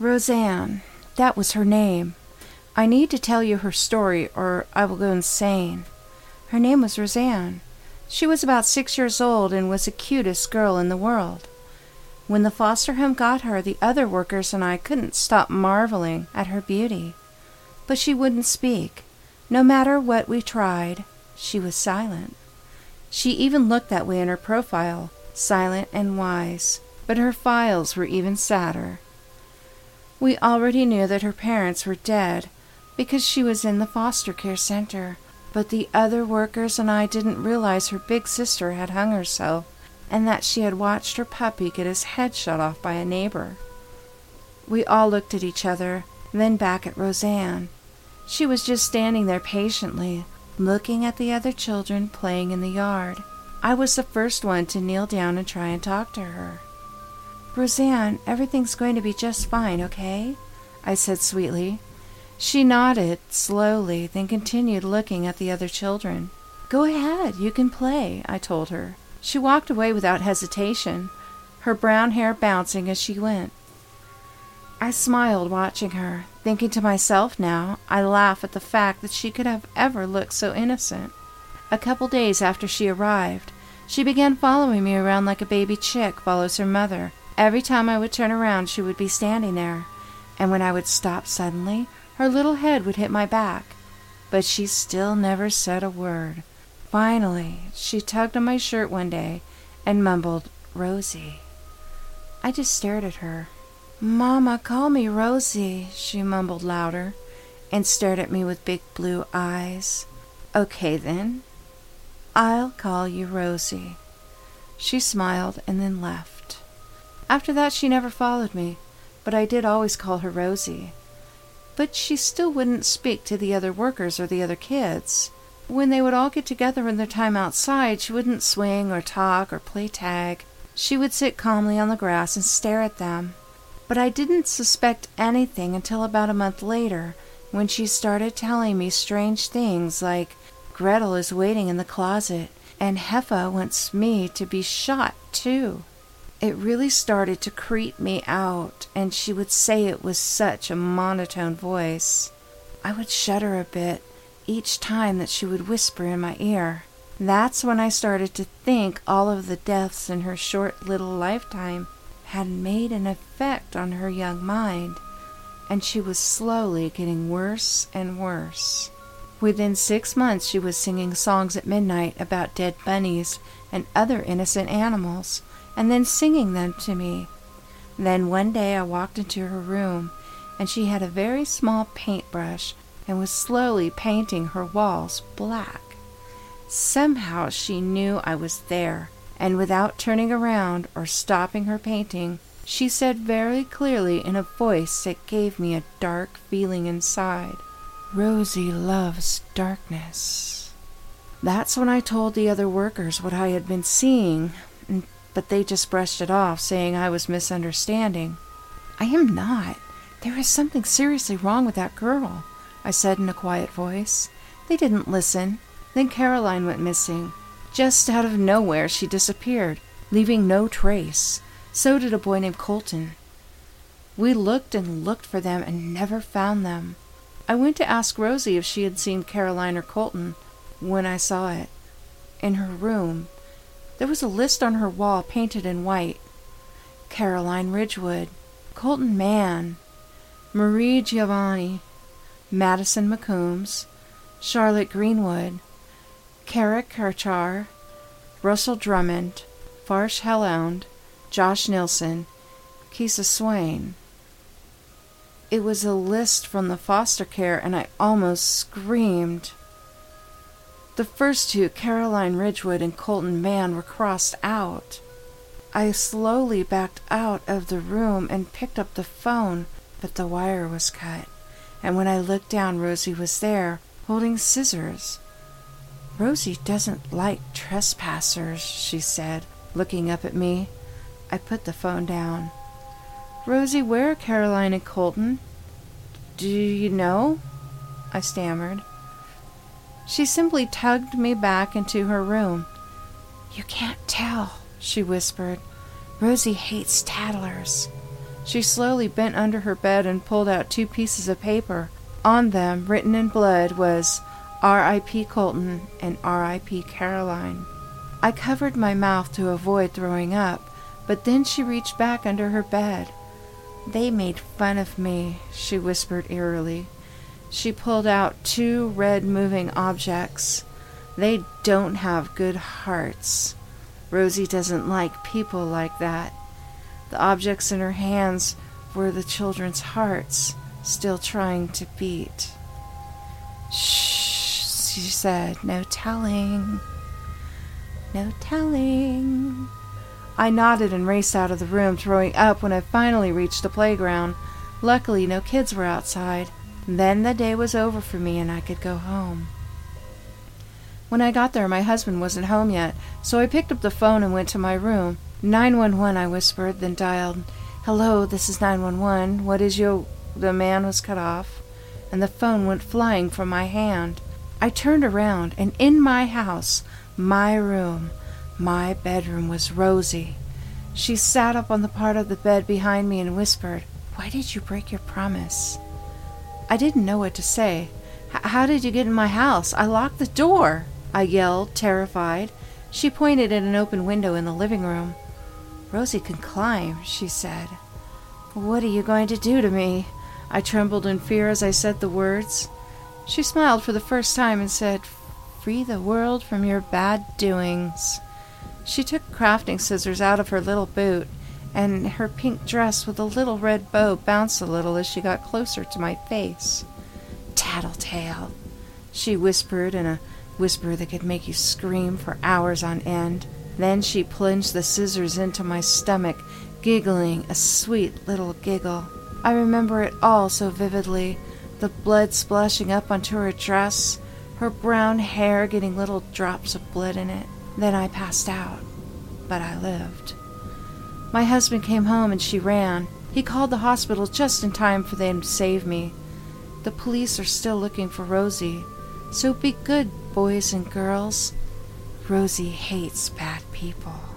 Roseanne. That was her name. I need to tell you her story, or I will go insane. Her name was Roseanne. She was about 6 years old and was the cutest girl in the world. When the foster home got her, the other workers and I couldn't stop marveling at her beauty. But she wouldn't speak. No matter what we tried, she was silent. She even looked that way in her profile, silent and wise, but her files were even sadder. We already knew that her parents were dead because she was in the foster care center, but the other workers and I didn't realize her big sister had hung herself and that she had watched her puppy get his head shot off by a neighbor. We all looked at each other, then back at Roseanne. She was just standing there patiently, looking at the other children playing in the yard. I was the first one to kneel down and try and talk to her. Roseanne, everything's going to be just fine, okay? I said sweetly. She nodded slowly, then continued looking at the other children. Go ahead, you can play, I told her. She walked away without hesitation, her brown hair bouncing as she went. I smiled watching her, thinking to myself now, I laugh at the fact that she could have ever looked so innocent. A couple days after she arrived, she began following me around like a baby chick follows her mother. Every time I would turn around, she would be standing there, and when I would stop suddenly, her little head would hit my back. But she still never said a word. Finally, she tugged on my shirt one day and mumbled, Rosie. I just stared at her. Mama, call me Rosie, she mumbled louder, and stared at me with big blue eyes. Okay then, I'll call you Rosie. She smiled and then left. After that she never followed me, but I did always call her Rosie. But she still wouldn't speak to the other workers or the other kids. When they would all get together in their time outside, she wouldn't swing or talk or play tag. She would sit calmly on the grass and stare at them. But I didn't suspect anything until about a month later, when she started telling me strange things like, Gretel is waiting in the closet, and Heffa wants me to be shot too. It really started to creep me out, and she would say it with such a monotone voice. I would shudder a bit each time that she would whisper in my ear. That's when I started to think all of the deaths in her short little lifetime had made an effect on her young mind, and she was slowly getting worse and worse. Within 6 months she was singing songs at midnight about dead bunnies and other innocent animals, and then singing them to me. Then one day I walked into her room, and she had a very small paintbrush and was slowly painting her walls black. Somehow she knew I was there, and without turning around or stopping her painting, she said very clearly in a voice that gave me a dark feeling inside, Rosie loves darkness. That's when I told the other workers what I had been seeing, but they just brushed it off, saying I was misunderstanding. I am not. There is something seriously wrong with that girl, I said in a quiet voice. They didn't listen. Then Caroline went missing. Just out of nowhere she disappeared, leaving no trace. So did a boy named Colton. We looked and looked for them and never found them. I went to ask Rosie if she had seen Caroline or Colton when I saw it. In her room, there was a list on her wall painted in white. Caroline Ridgewood, Colton Mann, Marie Giovanni, Madison McCombs, Charlotte Greenwood, Kara Kirchar, Russell Drummond, Farsh Hellound, Josh Nilsson, Kisa Swain. It was a list from the foster care, and I almost screamed. The first two, Caroline Ridgewood and Colton Mann, were crossed out. I slowly backed out of the room and picked up the phone, but the wire was cut, and when I looked down, Rosie was there, holding scissors. Rosie doesn't like trespassers, she said, looking up at me. I put the phone down. Rosie, where are Caroline and Colton? Do you know? I stammered. She simply tugged me back into her room. You can't tell, she whispered. Rosie hates tattlers. She slowly bent under her bed and pulled out 2 pieces of paper. On them, written in blood, was R.I.P. Colton and R.I.P. Caroline. I covered my mouth to avoid throwing up, but then she reached back under her bed. "They made fun of me," she whispered eerily. She pulled out 2 red moving objects. "They don't have good hearts. Rosie doesn't like people like that." The objects in her hands were the children's hearts, still trying to beat. "Shh," she said. "No telling. No telling." I nodded and raced out of the room, throwing up when I finally reached the playground. Luckily, no kids were outside. Then the day was over for me and I could go home. When I got there, my husband wasn't home yet, so I picked up the phone and went to my room. 911, I whispered, then dialed. "Hello, this is 911. What is your—" The man was cut off, and the phone went flying from my hand. I turned around, and in my house, my room, my bedroom, was Rosie. She sat up on the part of the bed behind me and whispered, "Why did you break your promise?" I didn't know what to say. "How did you get in my house? I locked the door," I yelled, terrified. She pointed at an open window in the living room. "Rosie can climb," she said. "What are you going to do to me?" I trembled in fear as I said the words. She smiled for the first time and said, "Free the world from your bad doings." She took crafting scissors out of her little boot, and her pink dress with a little red bow bounced a little as she got closer to my face. "Tattletale," she whispered in a whisper that could make you scream for hours on end. Then she plunged the scissors into my stomach, giggling a sweet little giggle. I remember it all so vividly, the blood splashing up onto her dress, her brown hair getting little drops of blood in it. Then I passed out, but I lived. My husband came home and she ran. He called the hospital just in time for them to save me. The police are still looking for Rosie, so be good, boys and girls. Rosie hates bad people.